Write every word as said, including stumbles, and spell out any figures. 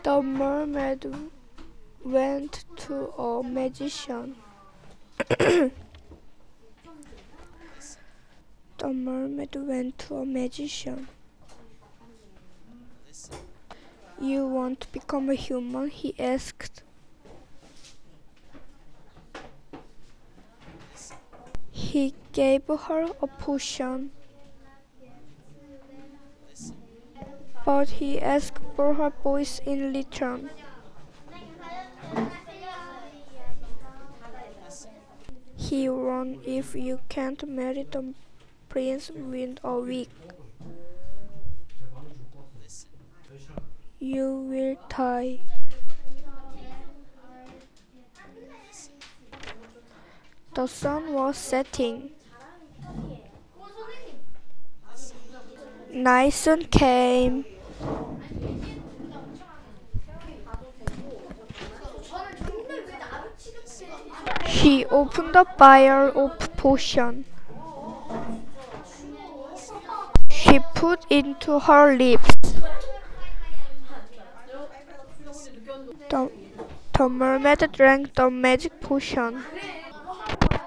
The mermaid went to a magician. The mermaid went to a magician. You want to become a human? He asked. He gave her a potion, but he asked for her voice in return. He warned, if you can't marry the prince within a week, you will die. The sun was setting. Night soon came. She opened the vial of potion. She put it into her lips. The, the mermaid drank the magic potion.